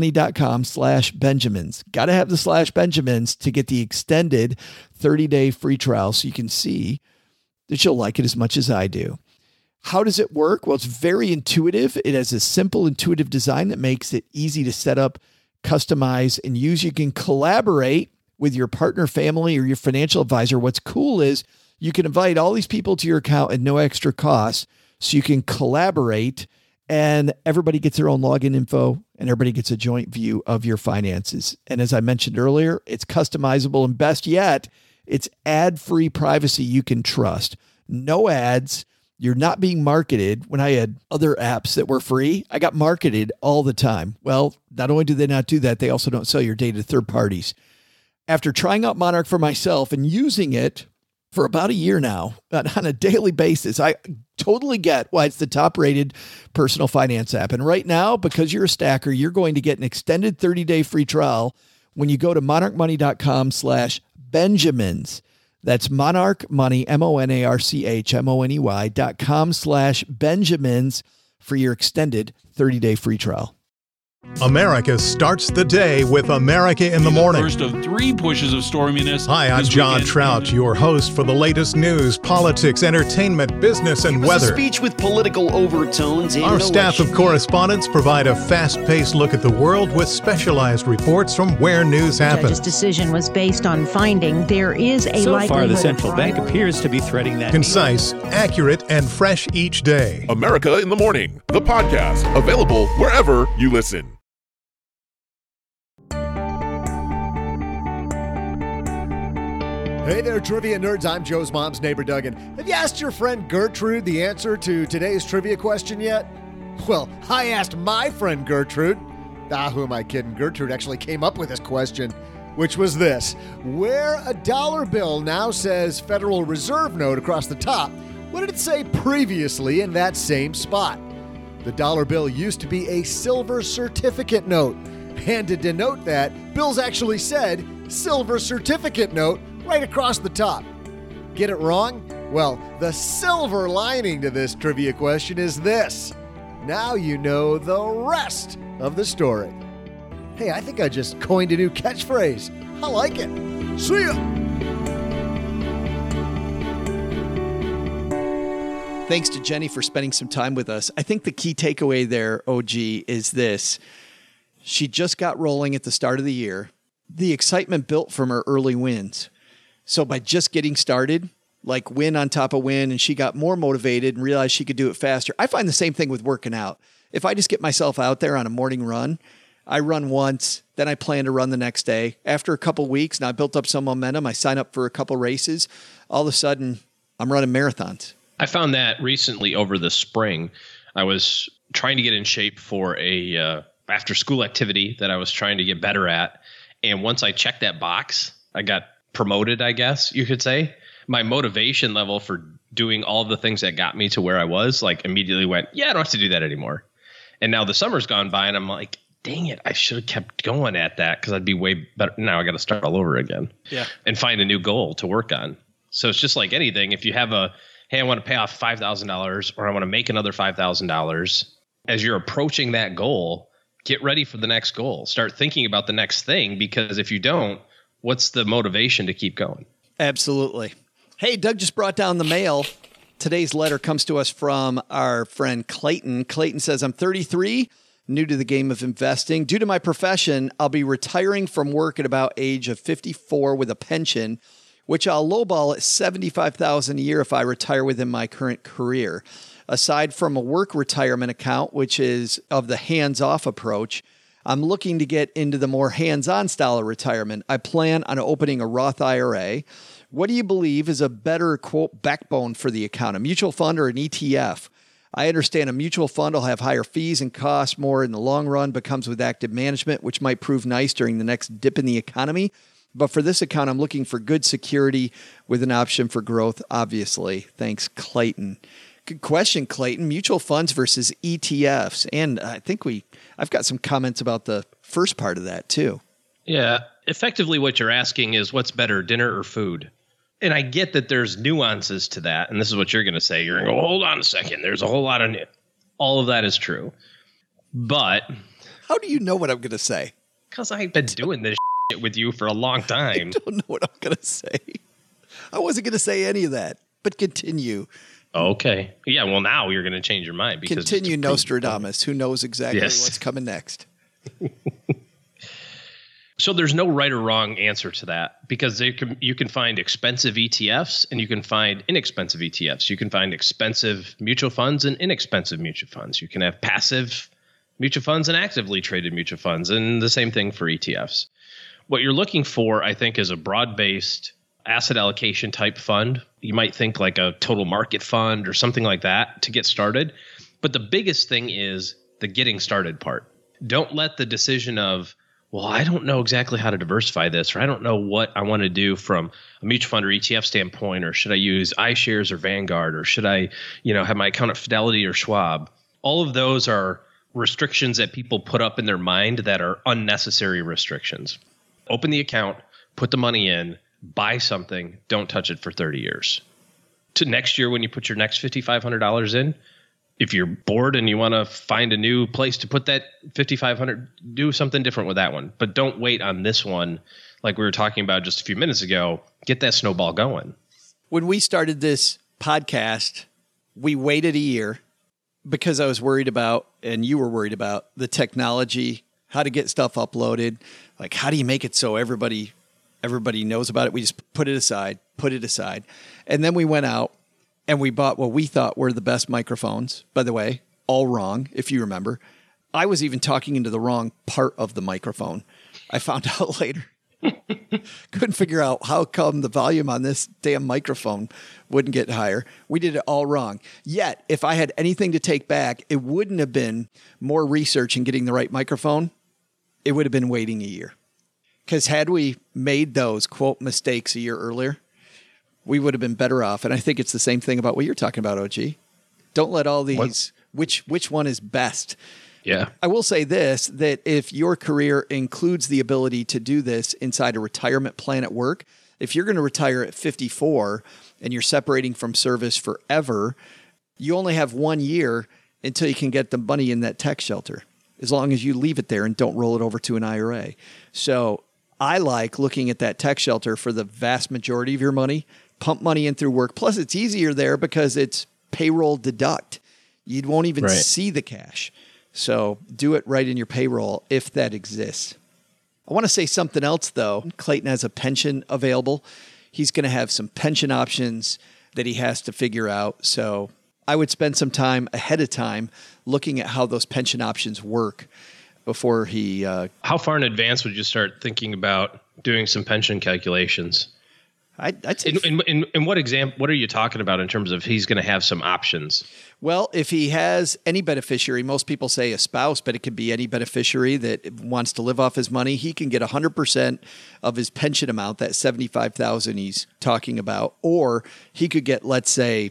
A: monarchmoney.com/Benjamins. Got to have the /Benjamins to get the extended 30-day free trial so you can see that you'll like it as much as I do. How does it work? Well, it's very intuitive. It has a simple, intuitive design that makes it easy to set up, customize, and use. You can collaborate with your partner, family, or your financial advisor. What's cool is you can invite all these people to your account at no extra cost, so you can collaborate and everybody gets their own login info and everybody gets a joint view of your finances. And as I mentioned earlier, it's customizable, and best yet, it's ad-free privacy you can trust. No ads. You're not being marketed. When I had other apps that were free, I got marketed all the time. Well, not only do they not do that, they also don't sell your data to third parties. After trying out Monarch for myself and using it for about a year now on a daily basis, I totally get why it's the top rated personal finance app. And right now, because you're a stacker, you're going to get an extended 30-day free trial when you go to monarchmoney.com/Benjamins. That's Monarch Money, monarchmoney.com/Benjamins for your extended 30-day free trial.
I: America starts the day with America in the Morning.
J: First of 3 pushes of storminess.
I: Hi, I'm John Trout, your host for the latest news, politics, entertainment, business, and weather.
K: A speech with political overtones.
I: Our staff of correspondents provide a fast-paced look at the world with specialized reports from where news happens.
L: The judge's decision was based on finding there is a likelihood.
M: So far, the central bank appears to be threading that.
I: Concise, accurate, and fresh each day.
N: America in the Morning, the podcast, available wherever you listen.
E: Hey there, trivia nerds. I'm Joe's mom's neighbor, Duggan. Have you asked your friend Gertrude the answer to today's trivia question yet? Well, I asked my friend Gertrude. Who am I kidding? Gertrude actually came up with this question, which was this. Where a dollar bill now says Federal Reserve note across the top, what did it say previously in that same spot? The dollar bill used to be a silver certificate note. And to denote that, bills actually said silver certificate note right across the top. Get it wrong? Well, the silver lining to this trivia question is this. Now you know the rest of the story. Hey, I think I just coined a new catchphrase. I like it. See ya!
A: Thanks to Jenny for spending some time with us. I think the key takeaway there, OG, is this. She just got rolling at the start of the year. The excitement built from her early wins. So by just getting started, like win on top of win, and she got more motivated and realized she could do it faster. I find the same thing with working out. If I just get myself out there on a morning run, I run once, then I plan to run the next day. After a couple weeks, now I built up some momentum, I sign up for a couple races. All of a sudden, I'm running marathons.
F: I found that recently over the spring. I was trying to get in shape for a after-school activity that I was trying to get better at. And once I checked that box, I got promoted, I guess you could say. My motivation level for doing all of the things that got me to where I was, like, immediately went, yeah, I don't have to do that anymore. And now the summer's gone by, and I'm like, dang it, I should have kept going at that because I'd be way better. Now I got to start all over again.
A: Yeah.
F: And find a new goal to work on. So it's just like anything. If you have hey, I want to pay off $5,000 or I want to make another $5,000, as you're approaching that goal, get ready for the next goal. Start thinking about the next thing, because if you don't, what's the motivation to keep going?
A: Absolutely. Hey, Doug just brought down the mail. Today's letter comes to us from our friend Clayton. Clayton says, I'm 33, new to the game of investing. Due to my profession, I'll be retiring from work at about age of 54 with a pension, which I'll lowball at $75,000 a year if I retire within my current career. Aside from a work retirement account, which is of the hands-off approach, I'm looking to get into the more hands-on style of retirement. I plan on opening a Roth IRA. What do you believe is a better, quote, backbone for the account, a mutual fund or an ETF? I understand a mutual fund will have higher fees and cost more in the long run, but comes with active management, which might prove nice during the next dip in the economy. But for this account, I'm looking for good security with an option for growth, obviously. Thanks, Clayton. Good question, Clayton. Mutual funds versus ETFs. And I think I've got some comments about the first part of that too.
F: Yeah. Effectively, what you're asking is what's better, dinner or food? And I get that there's nuances to that. And this is what you're going to say. You're going to go, hold on a second. There's a whole lot of all of that is true. But
A: how do you know what I'm going to say?
F: Because I've been doing this with you for a long time.
A: I don't know what I'm going to say. I wasn't going to say any of that, but continue.
F: Okay. Yeah, well, now you're going to change your mind. Because
A: continue, Nostradamus. Who knows exactly what's coming next?
F: So there's no right or wrong answer to that, because you can find expensive ETFs and you can find inexpensive ETFs. You can find expensive mutual funds and inexpensive mutual funds. You can have passive mutual funds and actively traded mutual funds, and the same thing for ETFs. What you're looking for, I think, is a broad-based asset allocation type fund. You might think like a total market fund or something like that to get started. But the biggest thing is the getting started part. Don't let the decision of, well, I don't know exactly how to diversify this, or I don't know what I want to do from a mutual fund or ETF standpoint, or should I use iShares or Vanguard, or should I, have my account at Fidelity or Schwab? All of those are restrictions that people put up in their mind that are unnecessary restrictions. Open the account, put the money in, buy something, don't touch it for 30 years. To next year, when you put your next $5,500 in, if you're bored and you want to find a new place to put that $5,500, do something different with that one. But don't wait on this one, like we were talking about just a few minutes ago. Get that snowball going.
A: When we started this podcast, we waited a year because I was worried about, and you were worried about, the technology, how to get stuff uploaded. Like, how do you make it so everybody knows about it? We just put it aside. And then we went out and we bought what we thought were the best microphones. By the way, all wrong, if you remember. I was even talking into the wrong part of the microphone. I found out later. Couldn't figure out how come the volume on this damn microphone wouldn't get higher. We did it all wrong. Yet, if I had anything to take back, it wouldn't have been more research and getting the right microphone. It would have been waiting a year. Because had we made those, quote, mistakes a year earlier, we would have been better off. And I think it's the same thing about what you're talking about, OG. Don't let all these, which one is best?
F: Yeah.
A: I will say this, that if your career includes the ability to do this inside a retirement plan at work, if you're going to retire at 54 and you're separating from service forever, you only have 1 year until you can get the money in that tax shelter, as long as you leave it there and don't roll it over to an IRA. So I like looking at that tax shelter for the vast majority of your money, pump money in through work. Plus, it's easier there because it's payroll deduct. You won't even see the cash. So do it right in your payroll if that exists. I want to say something else, though. Clayton has a pension available. He's going to have some pension options that he has to figure out. So I would spend some time ahead of time looking at how those pension options work before he...
F: How far in advance would you start thinking about doing some pension calculations?
A: I'd say...
F: In what example? What are you talking about in terms of he's going to have some options?
A: Well, if he has any beneficiary, most people say a spouse, but it could be any beneficiary that wants to live off his money. He can get 100% of his pension amount, that $75,000 he's talking about, or he could get, let's say,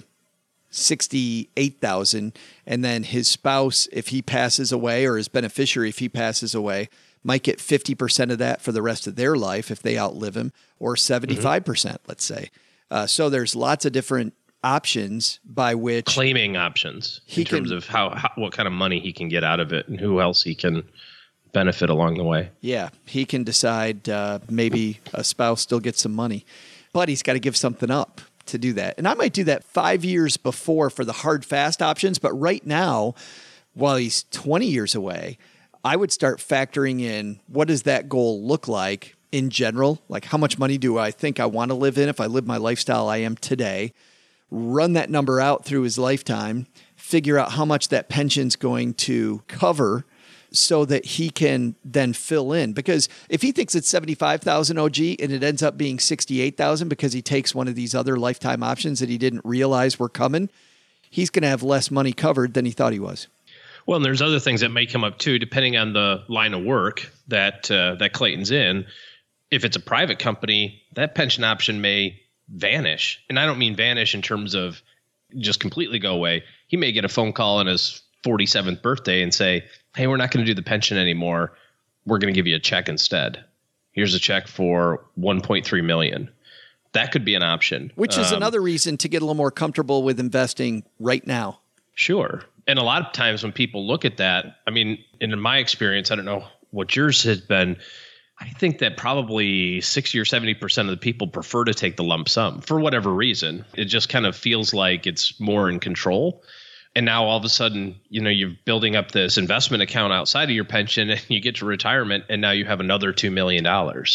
A: $68,000, and then his spouse, if he passes away, or his beneficiary, if he passes away, might get 50% of that for the rest of their life if they outlive him, or 75%, let's say. So there's lots of different options by which
F: claiming options in terms of how what kind of money he can get out of it and who else he can benefit along the way.
A: Yeah, he can decide maybe a spouse still gets some money, but he's got to give something up to do that. And I might do that 5 years before for the hard, fast options. But right now, while he's 20 years away, I would start factoring in what does that goal look like in general? Like how much money do I think I want to live in if I live my lifestyle I am today? Run that number out through his lifetime, figure out how much that pension's going to cover so that he can then fill in. Because if he thinks it's $75,000 OG and it ends up being $68,000 because he takes one of these other lifetime options that he didn't realize were coming, he's going to have less money covered than he thought he was.
F: Well, and there's other things that may come up too, depending on the line of work that Clayton's in. If it's a private company, that pension option may vanish. And I don't mean vanish in terms of just completely go away. He may get a phone call on his 47th birthday and say, hey, we're not going to do the pension anymore. We're going to give you a check instead. Here's a check for $1.3 million. That could be an option.
A: Which is another reason to get a little more comfortable with investing right now.
F: Sure. And a lot of times when people look at that, I mean, in my experience, I don't know what yours has been, I think that probably 60 or 70% of the people prefer to take the lump sum for whatever reason. It just kind of feels like it's more in control. And now all of a sudden, you're building up this investment account outside of your pension and you get to retirement and now you have another $2 million.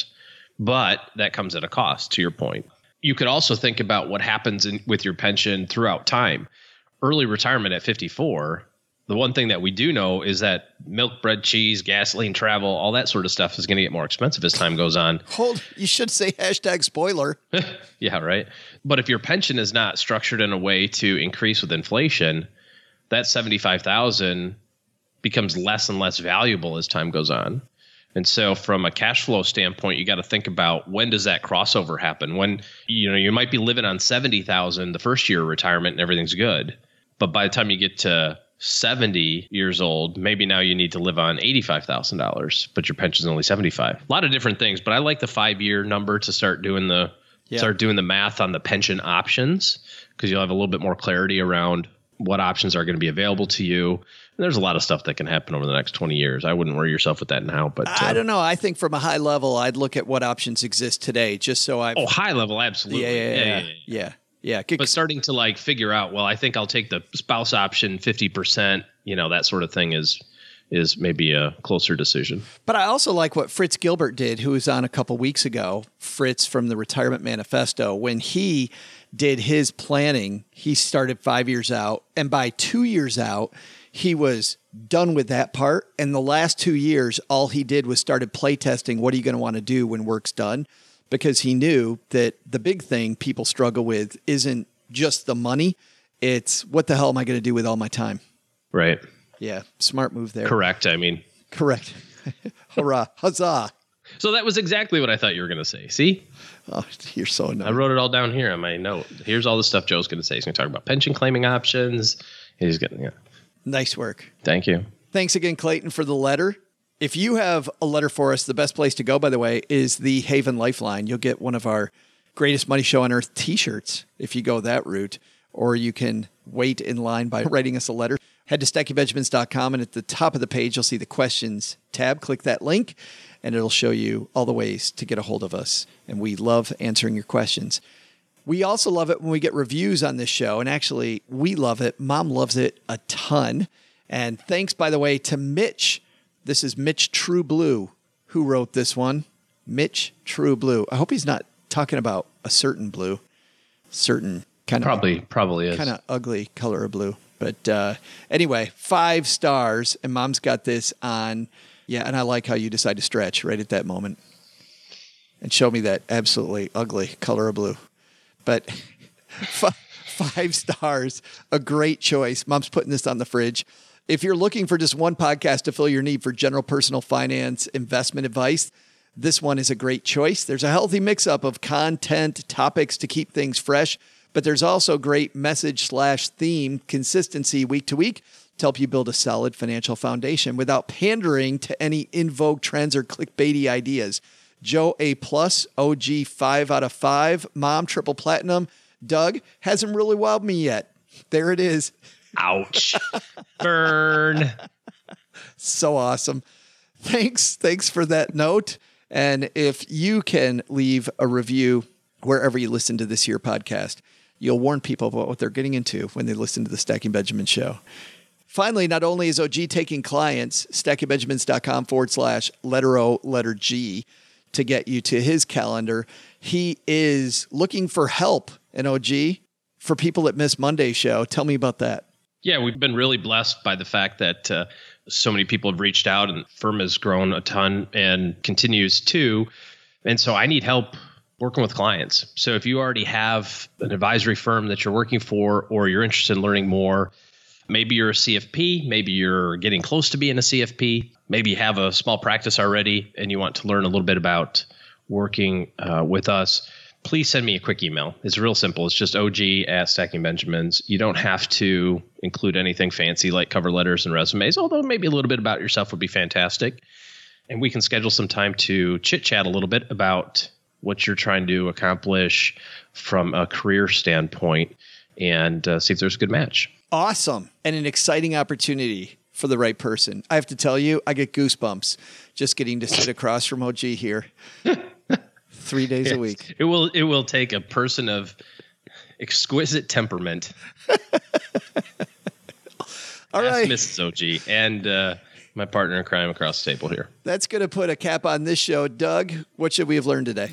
F: But that comes at a cost, to your point. You could also think about what happens with your pension throughout time. Early retirement at 54, the one thing that we do know is that milk, bread, cheese, gasoline, travel, all that sort of stuff is going to get more expensive as time goes on.
A: You should say #spoiler.
F: Yeah, right. But if your pension is not structured in a way to increase with inflation, that $75,000 becomes less and less valuable as time goes on. And so from a cash flow standpoint, you got to think about when does that crossover happen? When, you might be living on $70,000 the first year of retirement and everything's good. But by the time you get to 70 years old, maybe now you need to live on $85,000, but your pension's only 75. A lot of different things, but I like the 5-year number to start doing the math on the pension options, because you'll have a little bit more clarity around what options are going to be available to you. And there's a lot of stuff that can happen over the next 20 years. I wouldn't worry yourself with that now, but
A: I don't know. I think from a high level, I'd look at what options exist today, just so I.
F: Oh, high level, absolutely.
A: Yeah.
F: But starting to figure out, well, I think I'll take the spouse option 50%, that sort of thing is maybe a closer decision.
A: But I also like what Fritz Gilbert did, who was on a couple weeks ago, Fritz from the Retirement Manifesto. When he did his planning, he started 5 years out, and by 2 years out, he was done with that part. And the last 2 years, all he did was started play testing. What are you going to want to do when work's done? Because he knew that the big thing people struggle with isn't just the money. It's what the hell am I going to do with all my time?
F: Right.
A: Yeah. Smart move there.
F: Correct.
A: Correct. Hurrah. Huzzah.
F: So that was exactly what I thought you were going to say. See?
A: Oh, you're so annoying.
F: I wrote it all down here on my note. Here's all the stuff Joe's going to say. He's going to talk about pension claiming options. He's going to,
A: Nice work.
F: Thank you.
A: Thanks again, Clayton, for the letter. If you have a letter for us, the best place to go, by the way, is the Haven Lifeline. You'll get one of our Greatest Money Show on Earth t-shirts if you go that route, or you can wait in line by writing us a letter. Head to stackingbenjamins.com, and at the top of the page, you'll see the questions tab. Click that link, and it'll show you all the ways to get a hold of us. And we love answering your questions. We also love it when we get reviews on this show. And actually, we love it. Mom loves it a ton. And thanks, by the way, to Mitch. This is Mitch True Blue who wrote this one. Mitch True Blue. I hope he's not talking about a certain blue. Certain kind of...
F: Probably is.
A: Kind of ugly color of blue. But anyway, 5 stars. And Mom's got this on... Yeah, and I like how you decide to stretch right at that moment. And show me that absolutely ugly color of blue. But 5 stars, a great choice. Mom's putting this on the fridge. If you're looking for just one podcast to fill your need for general personal finance investment advice, this one is a great choice. There's a healthy mix-up of content, topics to keep things fresh, but there's also great message/theme consistency week to week to help you build a solid financial foundation without pandering to any in vogue trends or clickbaity ideas. Joe, A+, OG, 5 out of 5, Mom, triple platinum. Doug hasn't really wowed me yet. There it is.
F: Ouch. Burn.
A: So awesome. Thanks for that note. And if you can leave a review wherever you listen to this here podcast, you'll warn people about what they're getting into when they listen to the Stacking Benjamin Show. Finally, not only is OG taking clients, stackingbenjamins.com/letter O, letter G, to get you to his calendar. He is looking for help in OG for people that miss Monday's show. Tell me about that.
F: Yeah, we've been really blessed by the fact that so many people have reached out, and the firm has grown a ton and continues to. And so I need help working with clients. So if you already have an advisory firm that you're working for, or you're interested in learning more, maybe you're a CFP, maybe you're getting close to being a CFP, maybe you have a small practice already and you want to learn a little bit about working with us, please send me a quick email. It's real simple. It's just OG@StackingBenjamins. You don't have to include anything fancy like cover letters and resumes, although maybe a little bit about yourself would be fantastic. And we can schedule some time to chit-chat a little bit about what you're trying to accomplish from a career standpoint and see if there's a good match.
A: Awesome. And an exciting opportunity for the right person. I have to tell you, I get goosebumps just getting to sit across from OG here 3 days a week.
F: It will take a person of exquisite temperament.
A: All right.
F: Mrs. OG and my partner in crime across the table here.
A: That's going to put a cap on this show. Doug, what should we have learned today?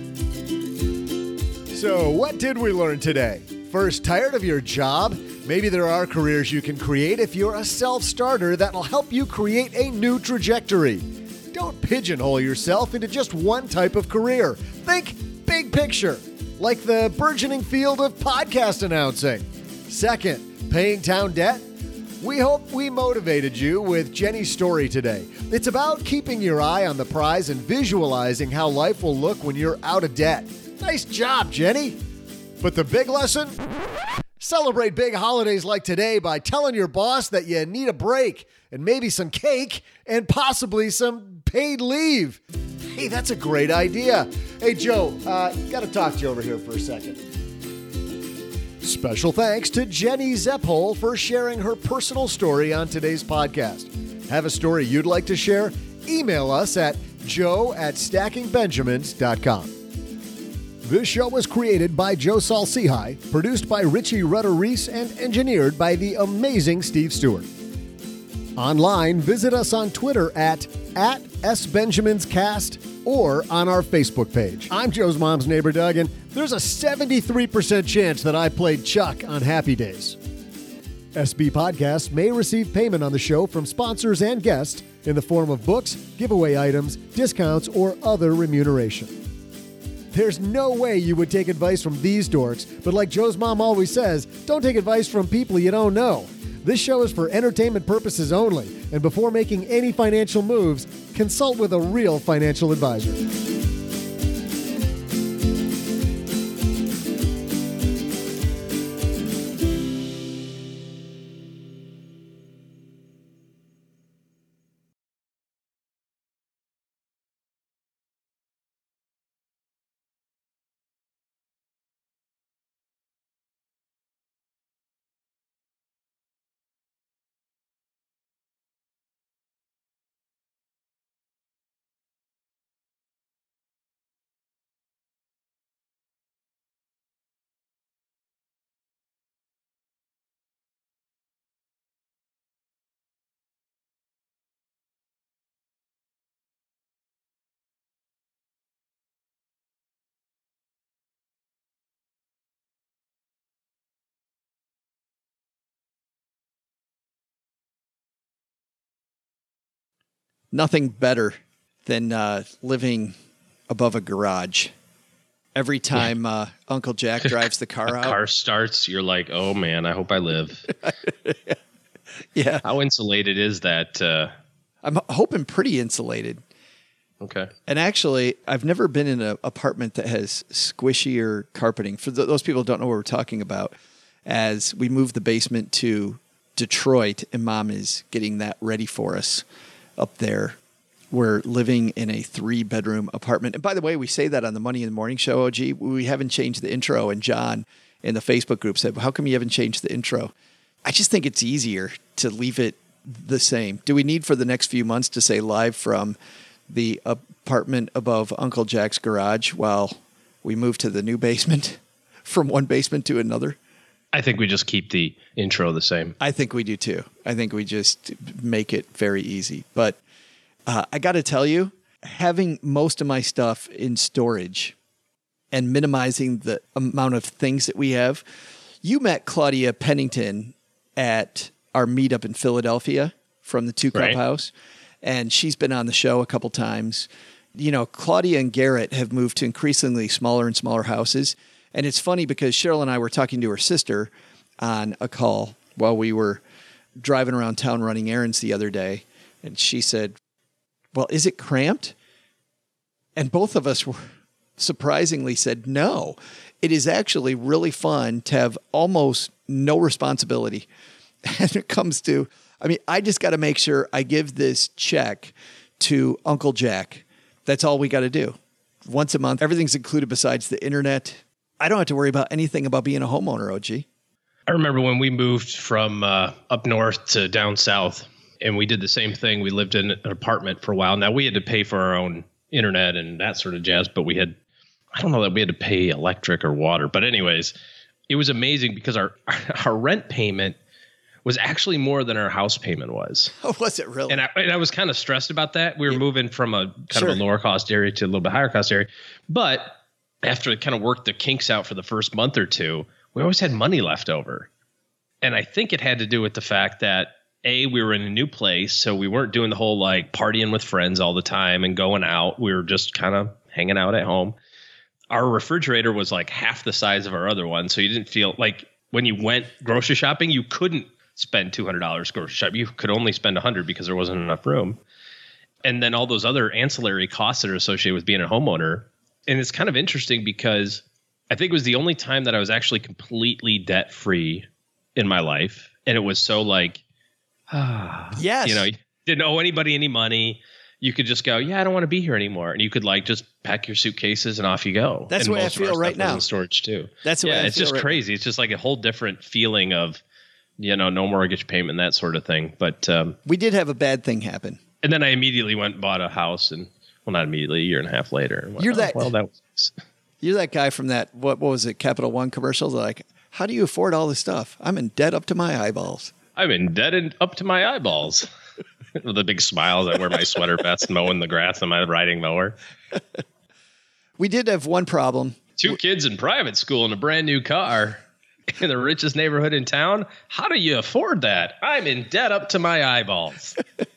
E: So, what did we learn today? First, tired of your job? Maybe there are careers you can create if you're a self-starter that'll help you create a new trajectory. Don't pigeonhole yourself into just one type of career. Think big picture, like the burgeoning field of podcast announcing. Second, paying down debt? We hope we motivated you with Jenny's story today. It's about keeping your eye on the prize and visualizing how life will look when you're out of debt. Nice job, Jenny. But the big lesson? Celebrate big holidays like today by telling your boss that you need a break and maybe some cake and possibly some paid leave. Hey, that's a great idea. Hey, Joe, got to talk to you over here for a second. Special thanks to Jenny Zepphol for sharing her personal story on today's podcast. Have a story you'd like to share? Email us at joe@stackingbenjamins.com. This show was created by Joe Salsihai, produced by Richie Rutter-Reese, and engineered by the amazing Steve Stewart. Online, visit us on Twitter at @SBenjaminsCast or on our Facebook page. I'm Joe's mom's neighbor, Doug, and there's a 73% chance that I played Chuck on Happy Days. SB Podcasts may receive payment on the show from sponsors and guests in the form of books, giveaway items, discounts, or other remuneration. There's no way you would take advice from these dorks, but like Joe's mom always says, don't take advice from people you don't know. This show is for entertainment purposes only, and before making any financial moves, consult with a real financial advisor.
A: Nothing better than living above a garage. Every time Uncle Jack drives the car out.
F: Car starts, you're like, oh man, I hope I live.
A: Yeah.
F: How insulated is that?
A: I'm hoping pretty insulated.
F: Okay.
A: And actually, I've never been in an apartment that has squishier carpeting. For those people who don't know what we're talking about, as we move the basement to Detroit and Mom is getting that ready for us up there. We're living in a 3-bedroom apartment. And by the way, we say that on the Money in the Morning show, OG. We haven't changed the intro. And John in the Facebook group said, well, how come you haven't changed the intro? I just think it's easier to leave it the same. Do we need for the next few months to say live from the apartment above Uncle Jack's garage while we move to the new basement from one basement to another?
F: I think we just keep the intro the same.
A: I think we do too. I think we just make it very easy. But I got to tell you, having most of my stuff in storage and minimizing the amount of things that we have. You met Claudia Pennington at our meetup in Philadelphia from the 2 Cup House, and she's been on the show a couple times. You know, Claudia and Garrett have moved to increasingly smaller and smaller houses. And it's funny because Cheryl and I were talking to her sister on a call while we were driving around town running errands the other day. And she said, well, is it cramped? And both of us were surprisingly said, no, it is actually really fun to have almost no responsibility. And it comes to, I mean, I just got to make sure I give this check to Uncle Jack. That's all we got to do. Once a month, everything's included besides the internet. I don't have to worry about anything about being a homeowner, OG.
F: I remember when we moved from up north to down south, and we did the same thing. We lived in an apartment for a while. Now, we had to pay for our own internet and that sort of jazz, but we had, I don't know that we had to pay electric or water. But anyways, it was amazing because our rent payment was actually more than our house payment was.
A: Oh, was it really?
F: And I was kind of stressed about that. We were moving from a kind of a lower cost area to a little bit higher cost area. But after it kind of worked the kinks out for the first month or two, we always had money left over. And I think it had to do with the fact that, A, we were in a new place, so we weren't doing the whole like partying with friends all the time and going out. We were just kind of hanging out at home. Our refrigerator was like half the size of our other one, so you didn't feel like when you went grocery shopping, you couldn't spend $200 grocery shopping. You could only spend $100 because there wasn't enough room. And then all those other ancillary costs that are associated with being a homeowner. And it's kind of interesting because I think it was the only time that I was actually completely debt free in my life. And it was so like,
A: yes,
F: you know, you didn't owe anybody any money. You could just go, yeah, I don't want to be here anymore. And you could like just pack your suitcases and off you go.
A: That's the way I feel right now.
F: In storage too.
A: That's the way I feel.
F: It's just crazy. It's just like a whole different feeling of, you know, no mortgage payment, that sort of thing. But
A: we did have a bad thing happen.
F: And then I immediately went and bought a house, and well, not immediately, a year and a half later. And went,
A: you're that
F: was
A: you're that guy from that what was it, Capital One commercials? Like, how do you afford all this stuff? I'm in debt up to my eyeballs.
F: I'm in debt up to my eyeballs. With a big smile, I wear my sweater vest, mowing the grass on my riding mower.
A: We did have one problem.
F: 2 kids in private school and a brand new car in the richest neighborhood in town. How do you afford that? I'm in debt up to my eyeballs.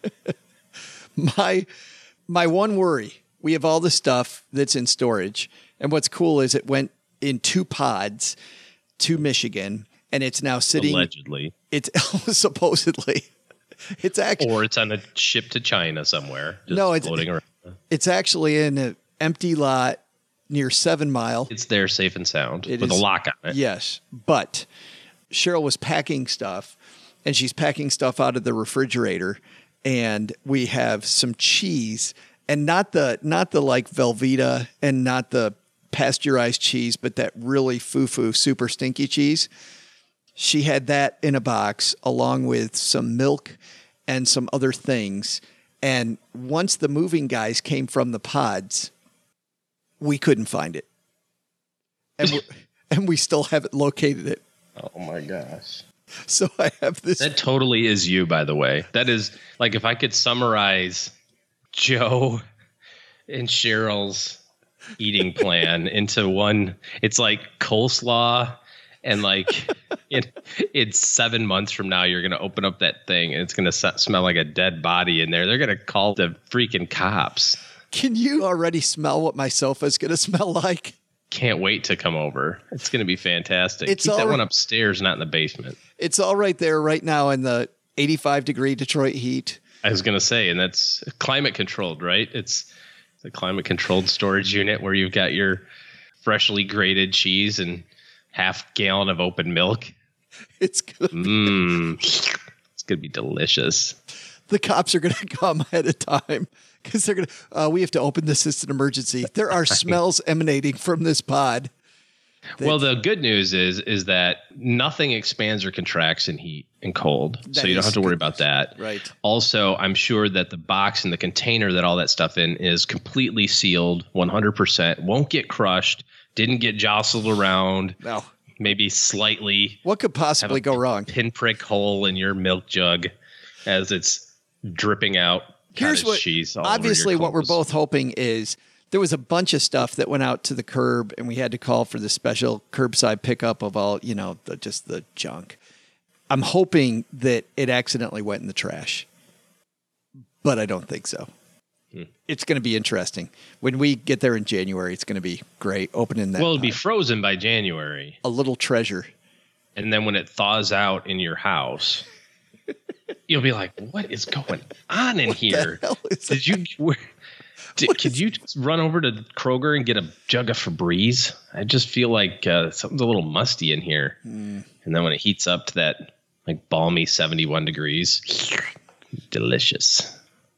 A: My one worry, we have all the stuff that's in storage. And what's cool is it went in 2 pods to Michigan, and it's now sitting.
F: Allegedly.
A: It's supposedly. It's actually,
F: or it's on a ship to China somewhere. Just
A: no, it's
F: floating around.
A: It's actually in an empty lot near 7 Mile.
F: It's there safe and sound
A: it
F: with a lock on it.
A: Yes. But Cheryl was packing stuff, and she's packing stuff out of the refrigerator, and we have some cheese, and not the like Velveeta and not the pasteurized cheese, but that really foo-foo super stinky cheese. She had that in a box along with some milk and some other things. And once the moving guys came from the pods, we couldn't find it. And we still haven't located it.
F: Oh my gosh.
A: So I have this.
F: That totally is you, by the way. That is like, if I could summarize Joe and Cheryl's eating plan into one, it's like coleslaw And like it's 7 months from now, you're going to open up that thing and it's going to smell like a dead body in there. They're going to call the freaking cops.
A: Can you already smell what my sofa is going to smell like?
F: Can't wait to come over. It's going to be fantastic.
A: Keep
F: that one upstairs, not in the basement.
A: It's all right there right now in the 85-degree Detroit heat.
F: I was going to say, and that's climate controlled, right? It's the climate controlled storage unit where you've got your freshly grated cheese and half gallon of open milk.
A: It's going
F: to be delicious.
A: The cops are going to come ahead of time because they're going to, we have to open this as an emergency. There are smells emanating from this pod.
F: Well, the good news is that nothing expands or contracts in heat and cold. So you don't have to worry about that.
A: Right.
F: Also, I'm sure that the box and the container that all that stuff in is completely sealed, 100%, won't get crushed, didn't get jostled around.
A: No.
F: Maybe slightly.
A: What could possibly go wrong?
F: Pinprick hole in your milk jug as it's dripping out.
A: Here's what,
F: cheese all
A: obviously
F: over your
A: what we're both hoping is there was a bunch of stuff that went out to the curb and we had to call for the special curbside pickup of all, just the junk. I'm hoping that it accidentally went in the trash, but I don't think so. It's going to be interesting. When we get there in January, it's going to be great opening that.
F: Well, it'll be frozen by January.
A: A little treasure.
F: And then when it thaws out in your house, you'll be like, what is going on in here? Could you run over to Kroger and get a jug of Febreze? I just feel like something's a little musty in here. And then when it heats up to that like balmy 71 degrees, delicious.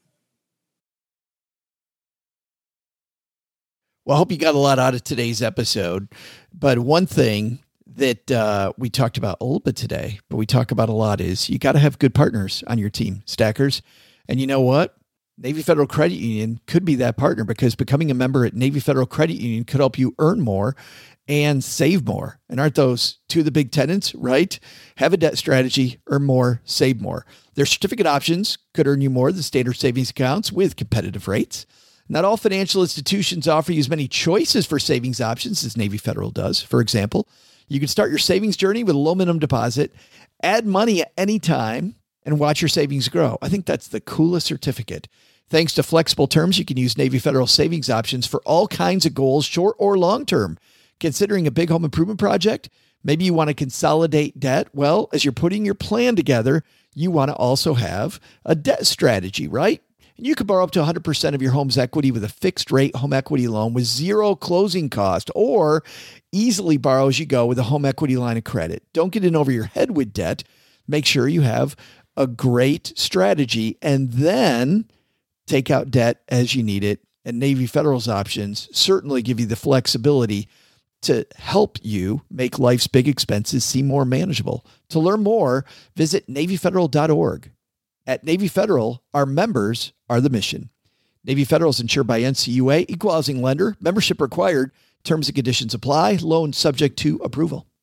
A: Well, I hope you got a lot out of today's episode. But one thing that we talked about a little bit today, but we talk about a lot is you got to have good partners on your team, stackers. And you know what? Navy Federal Credit Union could be that partner because becoming a member at Navy Federal Credit Union could help you earn more and save more. And aren't those two of the big tenets, right? Have a debt strategy, earn more, save more. Their certificate options could earn you more than standard savings accounts with competitive rates. Not all financial institutions offer you as many choices for savings options as Navy Federal does. For example, you can start your savings journey with a low minimum deposit, add money at any time, and watch your savings grow. I think that's the coolest certificate. Thanks to flexible terms, you can use Navy Federal savings options for all kinds of goals, short or long term. Considering a big home improvement project, maybe you want to consolidate debt. Well, as you're putting your plan together, you want to also have a debt strategy, right? And you can borrow up to 100% of your home's equity with a fixed rate home equity loan with zero closing cost, or easily borrow as you go with a home equity line of credit. Don't get in over your head with debt. Make sure you have a great strategy and then take out debt as you need it. And Navy Federal's options certainly give you the flexibility to help you make life's big expenses seem more manageable. To learn more, visit NavyFederal.org. At Navy Federal, our members are the mission. Navy Federal is insured by NCUA, equal housing lender, membership required, terms and conditions apply, loan subject to approval.